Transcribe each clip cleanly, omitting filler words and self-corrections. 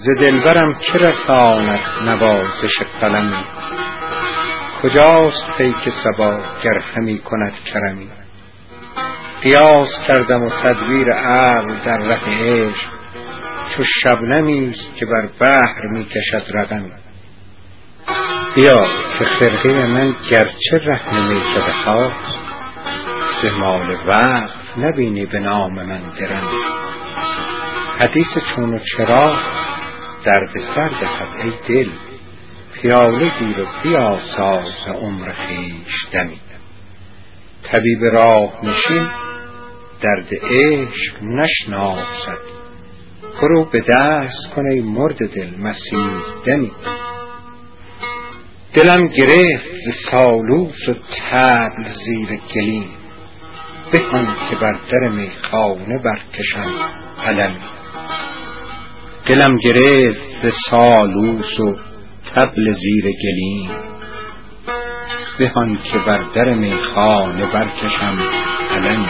ز دلبرم که رساند نوازش قلمی. کجاست پیک صبا گر همی کند کرمی. قیاس کردم و تدبیر عقل در ره عشق، چو شبنمیست که بر بحر می کشد رقمی. بیا که خرقه من گرچه رهن میکده هاست، ز مال وقف نبینی به نام من درمی. حدیث چون و چرا درد سر دهد ای دل، پیاله گیر و بیاساز عمر خویش دمی. طبیب راه نشین درد عشق نشناسد، برو به دست کن ای مرد دل مسیح دمی. دلم گرفت ز سالوس و طبل زیر گلیم، بهان که بر در میخانه برکشم علمی. دلم گرفت ز سالوس و طبل زیر گلیم، بهان که بر در میخانه برکشم علمی.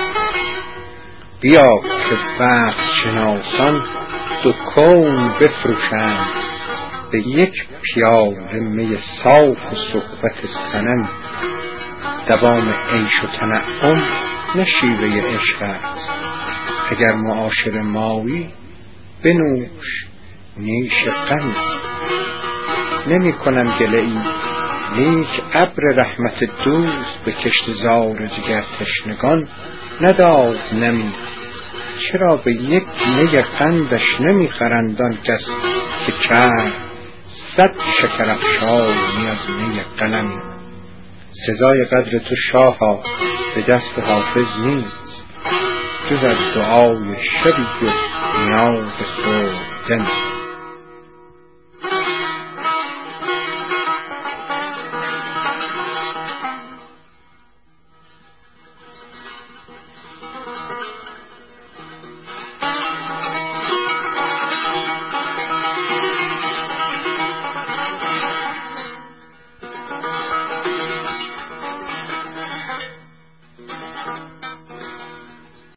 بیا که وقت شناسان دو کون بفروشند، به یک پیاله می صاف و صحبت صنم. دوام عیش و تنعم نه شیوه عشق است، اگر معاشر مایی بنوش نیش غمی. نمی کنم گله ای لیک ابر رحمت دوست، به کشتزار جگر تشنگان نداد نمی. چرا به یک نی قندش نمی خرند آن کس که کرد 100 شکر افشانی از نی قلمی. سزای قدر تو شاها به دست حافظ نیست، جز از دعای شبی و نیاز صبحدمی.